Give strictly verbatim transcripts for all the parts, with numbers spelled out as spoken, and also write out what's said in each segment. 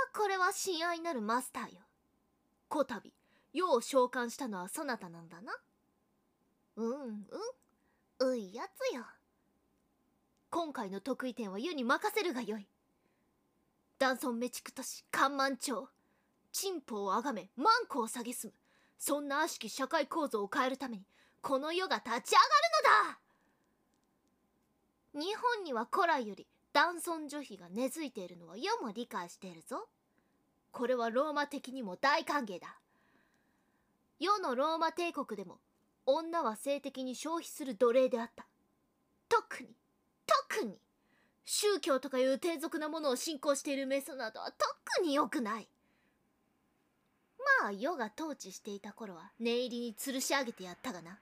これは親愛なるマスターよ。こたび世を召喚したのはそなたなんだな。うんうん、ういやつよ。今回の得意点は世に任せるがよい。男尊滅畜都市カンマン町、陳腐をあがめ万古を蔑む、そんな悪しき社会構造を変えるためにこの世が立ち上がるのだ。日本には古来より男尊女卑が根付いているのは世も理解しているぞ。これはローマ的にも大歓迎だ。世のローマ帝国でも女は性的に消費する奴隷であった。特に特に宗教とかいう低俗なものを信仰しているメソなどは特に良くない。まあ世が統治していた頃は念入りに吊るし上げてやったがな。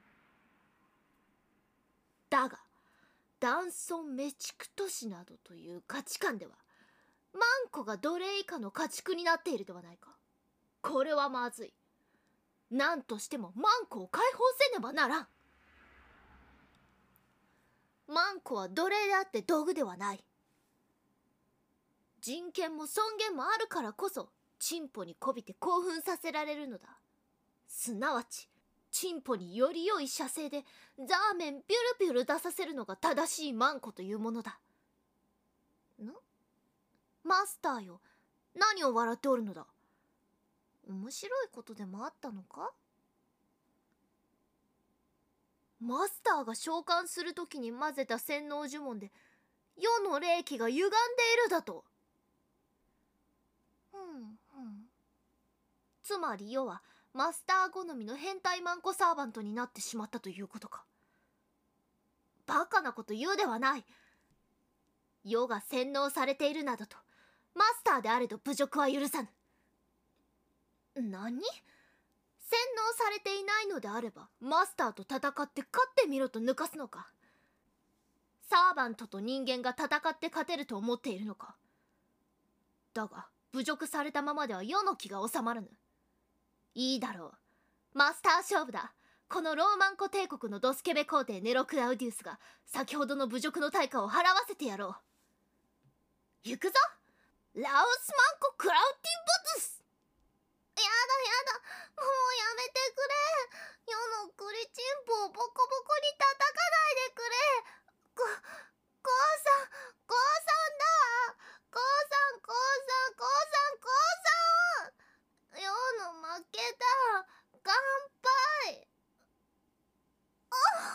だが男尊滅畜都市などという価値観では万古が奴隷以下の家畜になっているではないか。これはまずい。何としても万古を解放せねばならん。万古は奴隷であって道具ではない。人権も尊厳もあるからこそ陳腐にこびて興奮させられるのだ。すなわち陳腐により良い射精でザーメンピュルピュル出させるのが正しい万古というものだ。ん？マスターよ、何を笑っておるのだ。面白いことでもあったのか？マスターが召喚するときに混ぜた洗脳呪文で世の霊気が歪んでいるだと。うんうん。つまり世はマスター好みの変態マンコサーバントになってしまったということか。バカなこと言うではない。世が洗脳されているなどとマスターであれど侮辱は許さぬ。何？洗脳されていないのであればマスターと戦って勝ってみろと抜かすのか。サーバントと人間が戦って勝てると思っているのか。だが侮辱されたままでは世の気が収まらぬ。いいだろう、マスター勝負だ。このローマン古帝国のドスケベ皇帝ネロ・クラウディウスが先ほどの侮辱の対価を払わせてやろう。行くぞ、ラオスマンコ・クラウディボツス。やだやだ、もうやめてくれ。世のクリチンポをボコボコに叩かないでくれ。こ、こうさん、こうさんだ。こうさん、こうさん、こうさん、こうさん。世の負けだ。乾杯。あ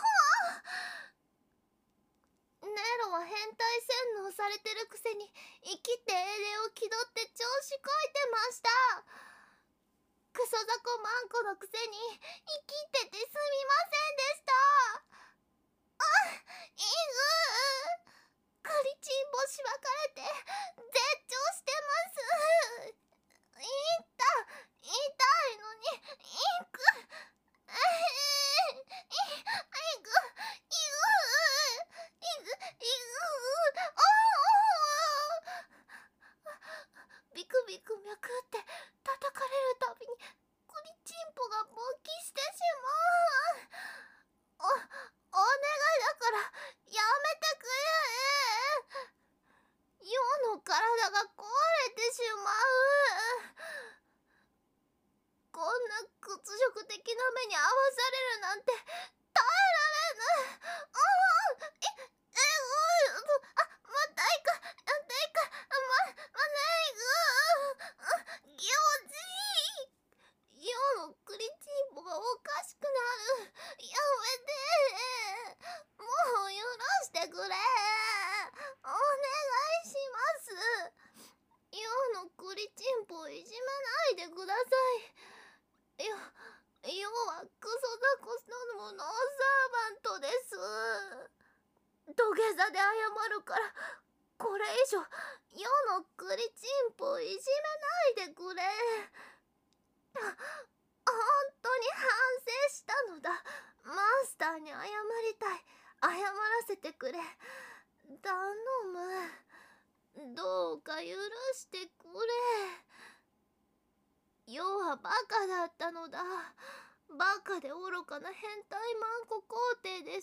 は。ネロは変態洗脳されてるくせに生きて英霊を気取って調子こいてました。クソザコマンコのくせに生きててすみませんでした。あ、イグー、クリチンボしばかれて絶頂してます。痛痛いのにイグえー、イイグイグイグイグああ、ビクビク脈って叩かれるたびにクリチンポが勃起してしまう。お、お願いだからやめてくれ。世の体が壊れてしまう。こんな屈辱的な目に遭わされるなんて耐えられぬ。ああ、え、え、うう、あ、またいか、またいか、ま、まないぐ、ぎょうじ。世のクリチンポがおかしくなる。やめて。もう許してくれ。お願いします。世のクリチンポをいじめないでください。よ、世はクソザコスのノーサーバントです。土下座で謝るから、これ以上世のクリチンポをいじめないでくれ。本当に反省したのだ。マスターに謝りたい。謝らせてくれ。頼む。どうか許してくれ。世はバカだったのだ。バカで愚かな変態マンコ皇帝です。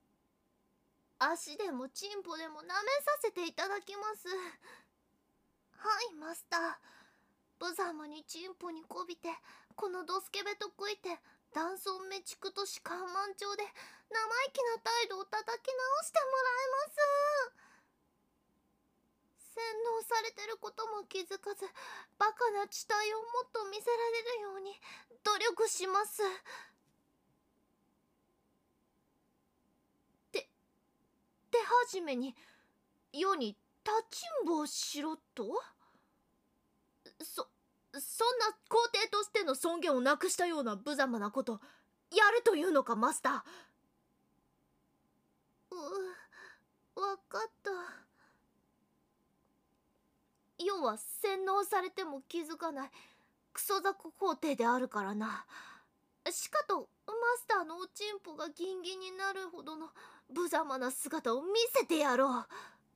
足でもチンポでも舐めさせていただきます。 はいマスター。無様にチンポにこびてこのドスケベとこいて男尊めちくとし緩慢調で生意気な態度を叩き直してもらいます。洗脳されてることも気づかずバカな地帯をもっと見せられるように努力します。て手始めに世に立ちんぼをしろと？そそんな皇帝としての尊厳をなくしたような無様なことやるというのかマスター。うわかった。要は洗脳されても気づかないクソ雑魚皇帝であるからな。しかとマスターのおちんぽがギンギンになるほどの無様な姿を見せてやろう。な、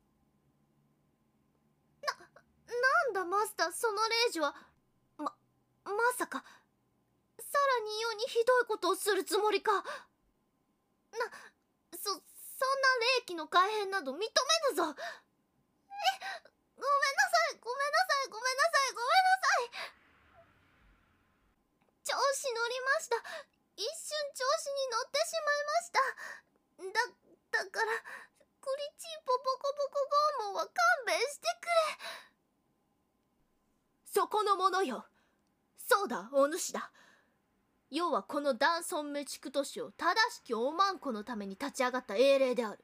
なんだマスター、その令状はま、まさかさらに世にひどいことをするつもりか。な、そ、そんな霊気の改変など認めぬぞ。え、ごめんなさい、ごめんなさい、ごめんなさい、ごめんなさい。調子乗りました。一瞬調子に乗ってしまいました。だ、だから、クリチンポボコボコ拷問は勘弁してくれ。そこのものよ。そうだ、お主だ。要はこの男尊メチクトシを正しきおまんこのために立ち上がった英霊である。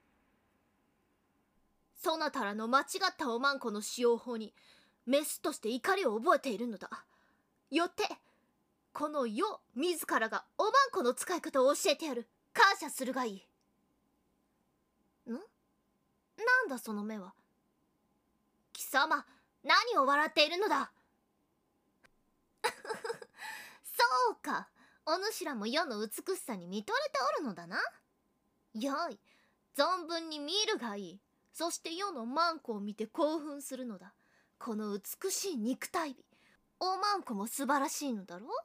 そなたらの間違ったおまんこの使用法にメスとして怒りを覚えているのだ。よってこの世自らがおまんこの使い方を教えてやる。感謝するがいい。ん？なんだその目は。貴様、何を笑っているのだ。そうか、お主らも世の美しさに見とれておるのだな。よい、存分に見るがいい。そして世のマンコを見て興奮するのだ。この美しい肉体美、おまんこも素晴らしいのだろう。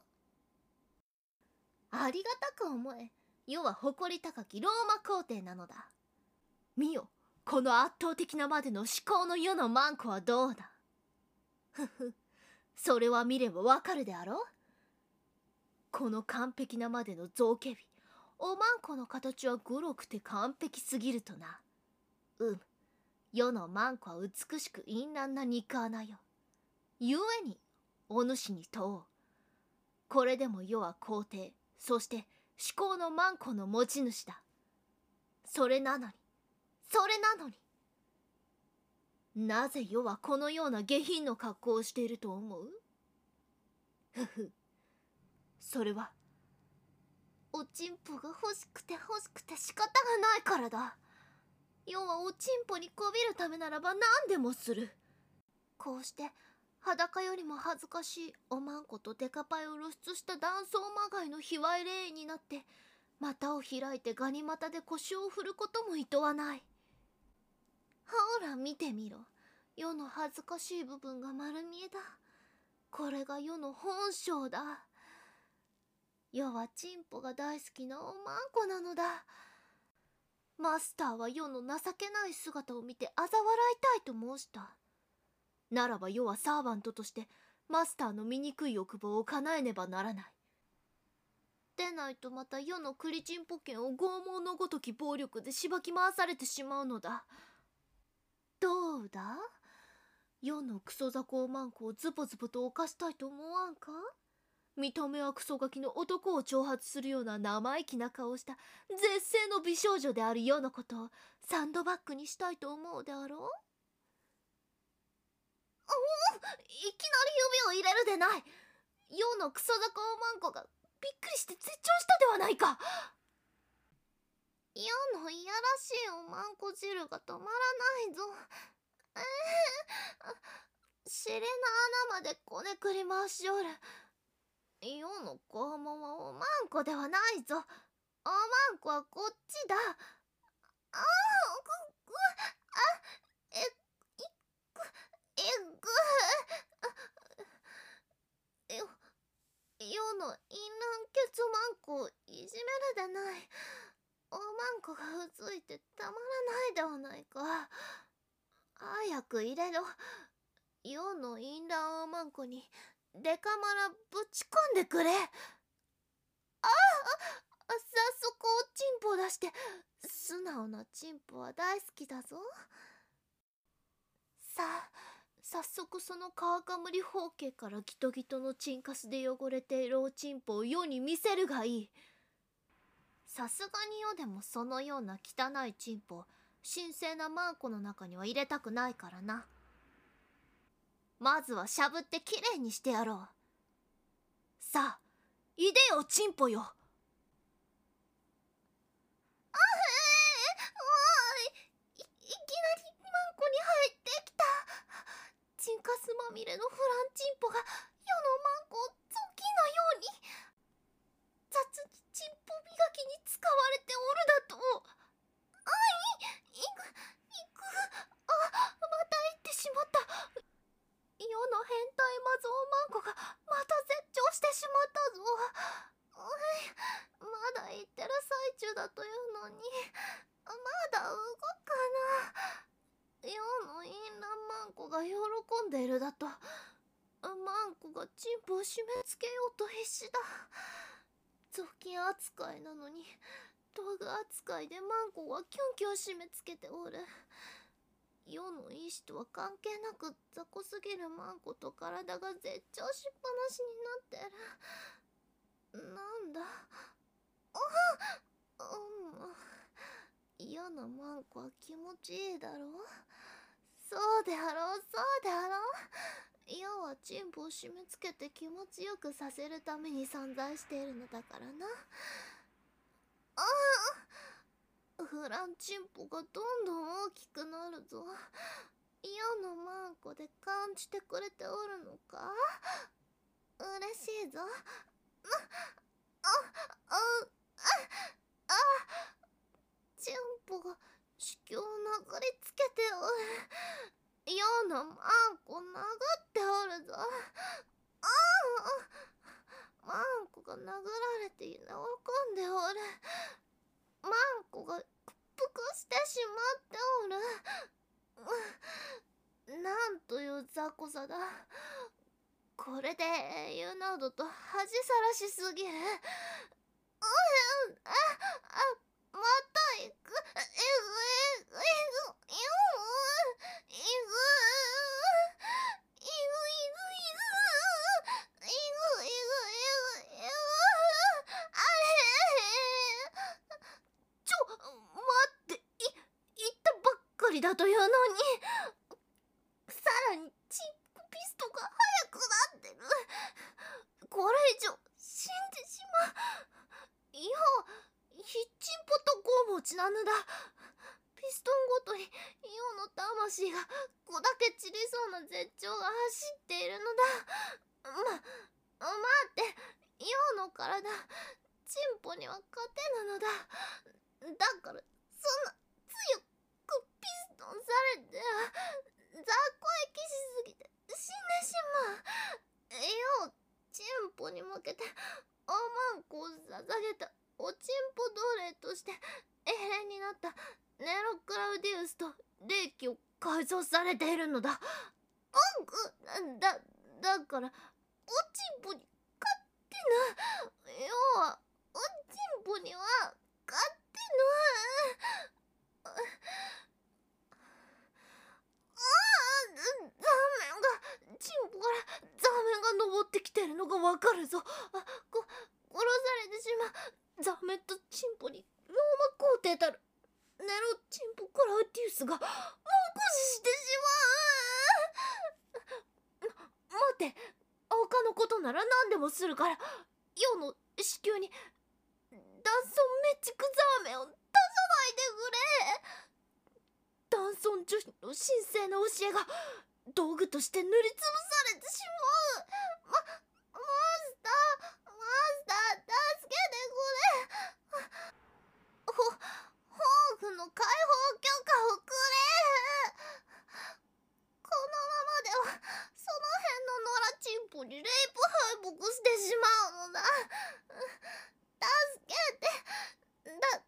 ありがたく思え。世は誇り高きローマ皇帝なのだ。見よ、この圧倒的なまでの至高の世のマンコはどうだ。ふふ、それは見ればわかるであろう。この完璧なまでの造形美、おまんこの形はグロくて完璧すぎるとな。うむ、世のマンコは美しく淫乱な肉穴よ。ゆえにお主に問おう。これでも世は皇帝、そして至高のマンコの持ち主だ。それなのに、それなのに、なぜ世はこのような下品の格好をしていると思う？ふふ、それはおちんぽが欲しくて欲しくて仕方がないからだ。世はおちんぽにこびるためならば何でもする。こうして裸よりも恥ずかしいおまんことデカパイを露出した男装まがいの卑猥霊になって股を開いてガニ股で腰を振ることもいとわない。ほら見てみろ、世の恥ずかしい部分が丸見えだ。これが世の本性だ。世はチンポが大好きなおまんこなのだ。マスターは世の情けない姿を見て嘲笑いたいと申した。ならば世はサーバントとしてマスターの醜い欲望を叶えねばならない。でないとまた世のクリチンポ剣を拷問のごとき暴力でしばき回されてしまうのだ。どうだ、世のクソ雑魚おまんこをズボズボと犯したいと思わんか。見た目はクソガキの男を挑発するような生意気な顔をした絶世の美少女である世のことをサンドバッグにしたいと思うであろう。おお、いきなり指を入れるでない。世のクソ雑魚おまんこがびっくりして絶頂したではないか。世のいやらしいおまんこ汁が止まらないぞ。えー、尻の穴までこねくり回しおる。世の肛門はおまんこではないぞ。おまんこはこっちだ。ああ、ぐ、ぐ、あ、え、い、ぐ、え、ぐ、よ、世の淫乱血マンコをいじめるでない。おまんこがうついてたまらないではないか。早く入れろ。 世の淫乱おまんこにデカマラぶち込んでくれ。ああ、早速おちんぽ出して。素直なチンポは大好きだぞ。さあ、早速その川かむり方形からギトギトのチンカスで汚れているおちんぽを世に見せるがいい。さすがに世でもそのような汚いチンポを神聖なマンコの中には入れたくないからな。まずはしゃぶってきれいにしてやろう。さあ、いでよチンポよ。あへえ、おい、い、いきなりマンコに入ってきた。チンカスまみれのフランチンポが世のマンコを雑巾のように雑にチンポ磨きに使われておるだと。あい、いく、いく、あ、また言ってしまった。世の変態マゾウマンコがまた絶頂してしまったぞ。おい、まだ言ってる最中だというのに、まだ動くかな。世の淫乱マンコが喜んでいるだと。マンコがチンポを締め付けようと必死だ。雑巾扱いなのに道具扱いでマンコはキュンキュン締め付けておる。世の意志とは関係なく雑魚すぎるマンコと体が絶頂しっぱなしになってる。なんだ、あうん嫌なマンコは気持ちいいだろう。そうであろう、そうであろう。世はチンポを締め付けて気持ちよくさせるために存在しているのだからな。ああ、フランチンポがどんどん大きくなるぞ。世のマンコで感じてくれておるのか。嬉しいぞ。あ、あ、あ、あ、チンポが子宮を殴りつけておる。世のマンコ殴っておるぞ。ああ、マンコが殴られて喜んでおる。マンコが屈服してしまっておる。なんという雑魚さだ。これで英雄などと恥さらしすぎる。あ、あ、あ、また行く。えぐえぐえぐ、いぐ、いぐ、いぐ、いぐ、いぐ、いぐ、いぐ、いぐ、いぐ、あれ。ちょ、待って、い、言ったばっかりだというのに。さらに、チンポピストが速くなってる。これ以上、死んでしまう。いや、ヒッチンポとゴム持ちなのだ。ピストンごとにイオの魂が砕け散りそうな絶頂が走っているのだ。ま、待って、イオの体、チンポには勝てぬのだ。だから、そんな強くピストンされては、雑魚液しすぎて死んでしまう。イオ、チンポに負けて、おまんこを捧げたおちんぽ奴隷として永遠になったネロ・クラウディウスと霊気を改造されているのだ。うんくだだからおちんぽに勝てぬ。要はおちんぽには勝てぬ。ああ、ザーメンがチンポからザーメンが登ってきてるのがわかるぞ。あこ殺されてしまう。ザメとチンポにローマ皇帝たるネロチンポクラウディウスが猛虎視してしまう。待って、他のことなら何でもするから世の子宮にダンソンメチクザーメンを出さないでくれ。ダンソン女子の神聖な教えが道具として塗りつぶされてしまう。まマスター、マスター、助けてくれ。ほ、宝具の解放許可をくれ。このままでは、その辺の野良チンポにレイプ敗北してしまうのだ。助けて、だ、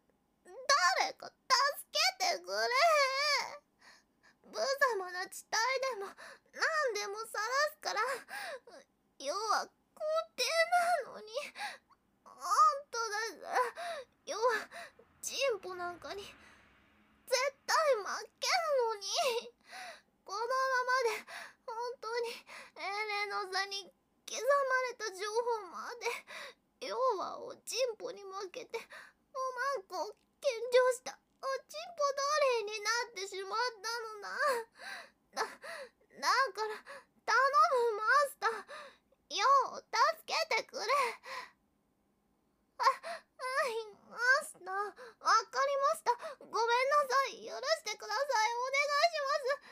誰か助けてくれ。無様な地帯でも何でもさらすから。要は皇帝なのに。あんただから要はチンポなんかに絶対負けるのに。このままで本当に英霊の座に刻まれた情報まで要はおチンポに負けておまんこを献上したおチンポ奴隷になってしまったのだ。だ、だから頼むマスター、よう助けてくれ。あ、はい、マスター、わかりました。ごめんなさい。許してください。お願いします。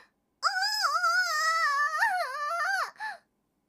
ああ、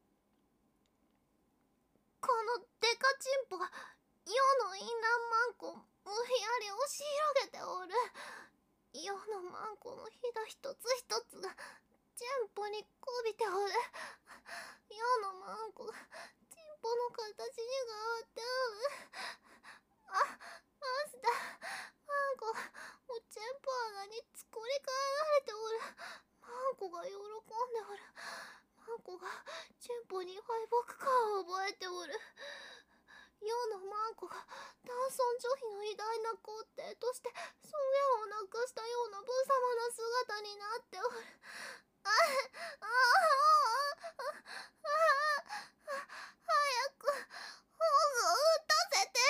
このデカチンポが世の淫乱マンコ無理やり押し広げておる。世のマンコのひだ一つ一つがチンポにこびておる。世のマンコがチンポの形に変わっておる。あ、マスター、マンコがおチンポ穴に作り変えられておる。マンコが喜んでおる。マンコがチンポに敗北感を覚えておる。世のマンコが男尊女卑の偉大な皇帝として尊厳をなくしたような無様な姿になっておる。ああああああ、早くホーグを撃たせて。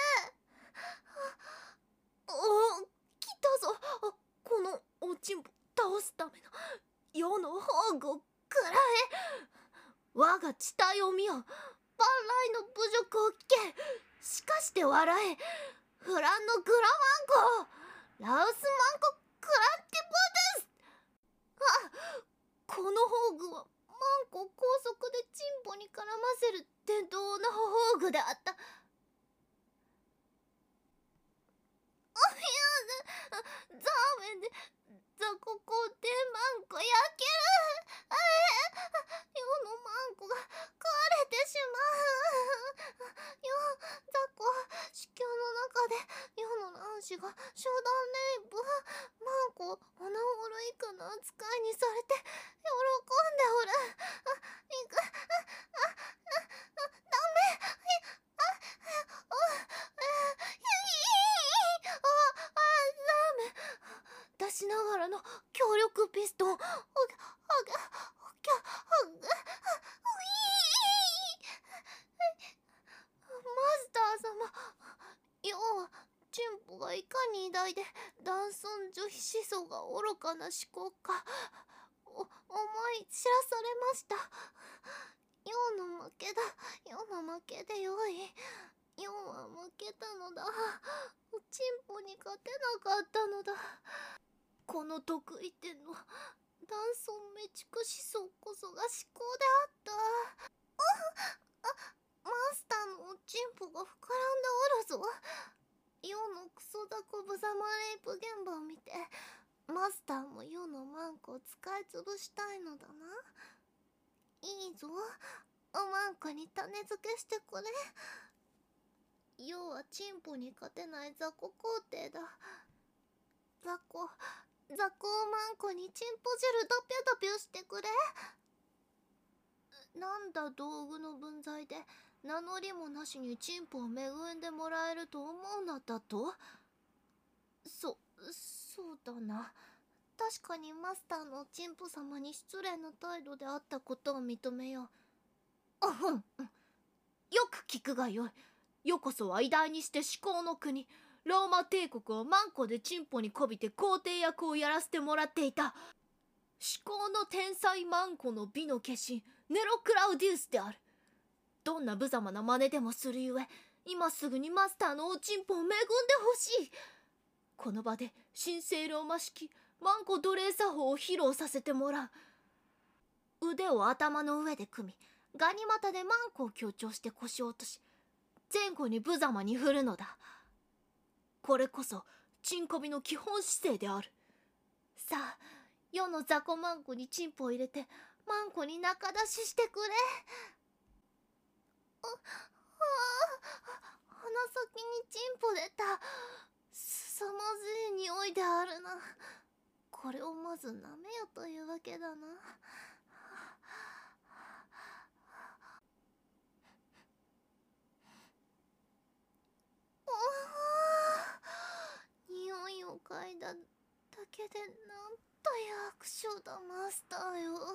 おお、来たぞ。このおちんぽ倒すための世の宝具を食らえ。我が地帯を見よ。万来の侮辱を聞け。しかして笑え。フランのグラマンコ、ラウスマンコクランティポです。あ、この宝具はマンコを高速でチンポに絡ませる伝統の宝具であった。おやだ、ザーメンで雑魚皇帝マンコ焼ける。あえ、世のマンコが壊れてしまう。よ、雑魚は子宮の中で世の卵子が集団レイプ。マンコおなごろ以下の扱いにされて喜んでおる。あ、いく、あ、あ、あ、ダメ。あ、あ、出しながらの強力ピストン。おぎゃ、おぎゃ、おぎゃ、おぎゃ、ういー。マスター様、要はチンポがいかに偉大で男尊女卑思想が愚かな思考かお思い知らされました。世の負けだ。世の負けでよい。世は負けたのだ。おちんぽに勝てなかったのだ。この得意点の男尊滅畜思想こそが思考であった。あ、マスターのおちんぽが膨らんでおるぞ。世のクソダコブザマレイプ現場を見てマスターも世のマンコを使い潰したいのだな。いいぞ、おマンコに種付けしてくれ。世はチンポに勝てない雑魚皇帝だ。雑魚雑魚マンコにチンポ汁ドピュドピュしてくれ。なんだ道具の分際で名乗りもなしにチンポを恵んでもらえると思うなだと。そ、そうだな。確かにマスターのチンポ様に失礼な態度であったことを認めよう。うん、よく聞くがよい。よこそは偉大にして至高の国ローマ帝国をマンコでチンポにこびて皇帝役をやらせてもらっていた至高の天才マンコの美の化身ネロ・クラウディウスである。どんな無様な真似でもするゆえ今すぐにマスターのおチンポを恵んでほしい。この場で神聖ローマ式マンコ奴隷作法を披露させてもらう。腕を頭の上で組みガニ股でマンコを強調して腰を落とし前後に無様に振るのだ。これこそチンコビの基本姿勢である。さあ世の雑魚マンコにチンポを入れてマンコに仲出ししてくれ。あ、ああ、鼻先にチンポ出た。凄まじい匂いであるな。これをまず舐めよというわけだな。 けでなんという悪臭だ、マスターよ。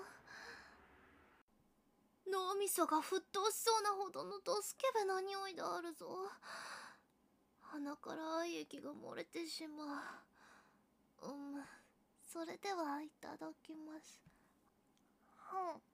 脳みそが沸騰しそうなほどのドスケベな匂いであるぞ。鼻から愛液が漏れてしまう。うん、それではいただきます。はん。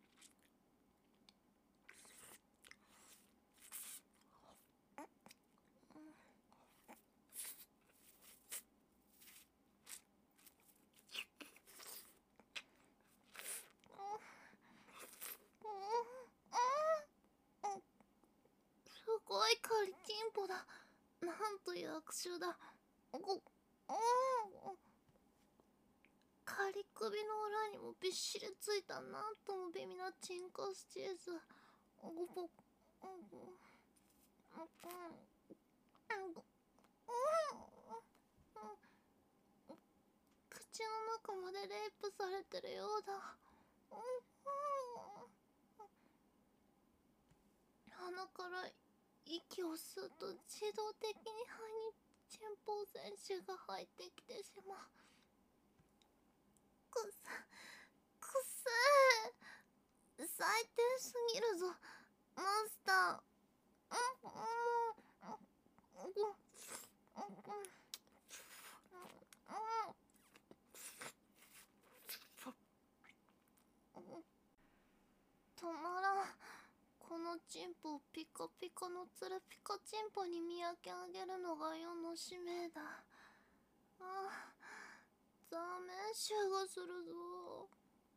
すごいカリチンポだ。なんという悪臭だ。ご、カリ首の裏にもびっしりついたなんとも微妙なチンカスチーズ。ごぼ、口の中までレイプされてるようだ。鼻から息を吸うと自動的に肺にチンポ全種が入ってきてしまう。くっくっせー、最低すぎるぞマスター。止まらん。このチンポをピカピカのツルピカチンポに見分け上げるのが世の使命だ。ああ、ザーメン臭がするぞ。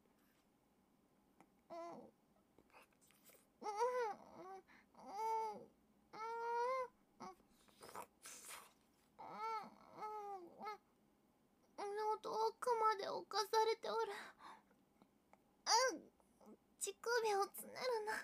喉奥まで侵されておる。乳首をつねるな。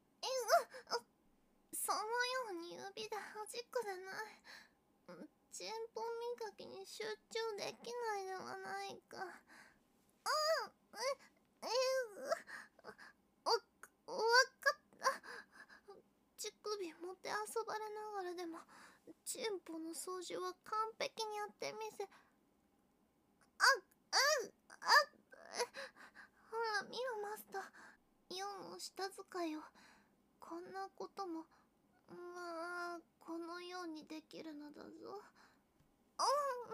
そのように指で弾くでない。チンポ磨きに集中できないではないか。ああ、え、えわ、わかった。乳首持って遊ばれながらでも、チンポの掃除は完璧にやってみせ。あ、うん、あ、ほら見ろマスター。イオンの舌使いを。こんなことも、まあ、このようにできるのだぞ。うん、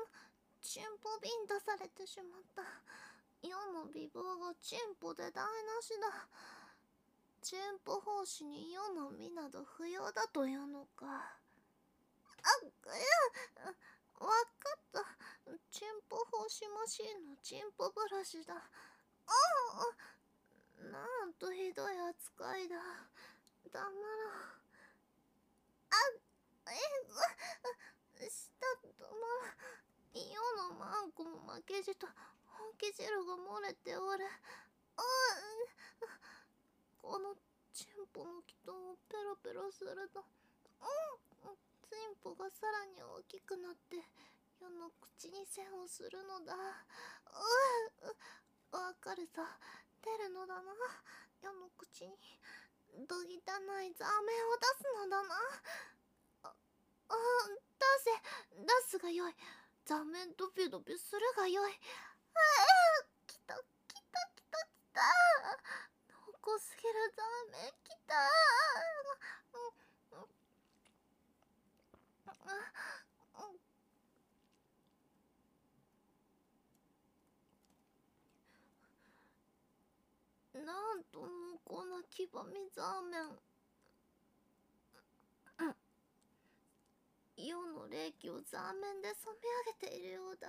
チンポ瓶出されてしまった。世の美貌がチンポで台無しだ。チンポ奉仕に世の美など不要だというのか。あ、いや、わかった。チンポ奉仕マシンのチンポブラシだ。ああ、なんとひどい扱いだ。黙ろう。あ、え、したとも、世のマンコも負けじと本気汁が漏れておる。あ、このチンポの気筒をペロペロすると、うん、チンポがさらに大きくなって世の口に線をするのだ。うわかるさ、出るのだな、世の口にどぎたないザーメンを出すのだな。あ、あ、出せ、出すがよい。ザーメンドビュドビュするがよい。ああ、きたきたきたきた。濃すぎるザーメンきた。なんと濃厚な黄ばみザーメン。世の霊気をザーメンで染め上げているようだ。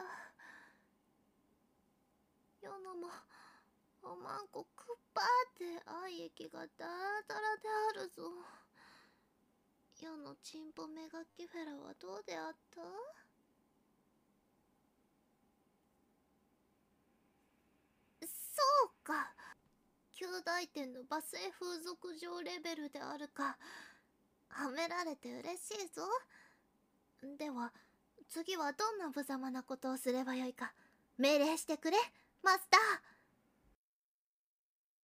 世のもおまんこくっぱーって愛液がダーダラであるぞ。世のチンポメガキフェラはどうであった？そうか、旧大点の罵声風俗上レベルであるか。褒められて嬉しいぞ。では次はどんな無様なことをすればよいか命令してくれマスター。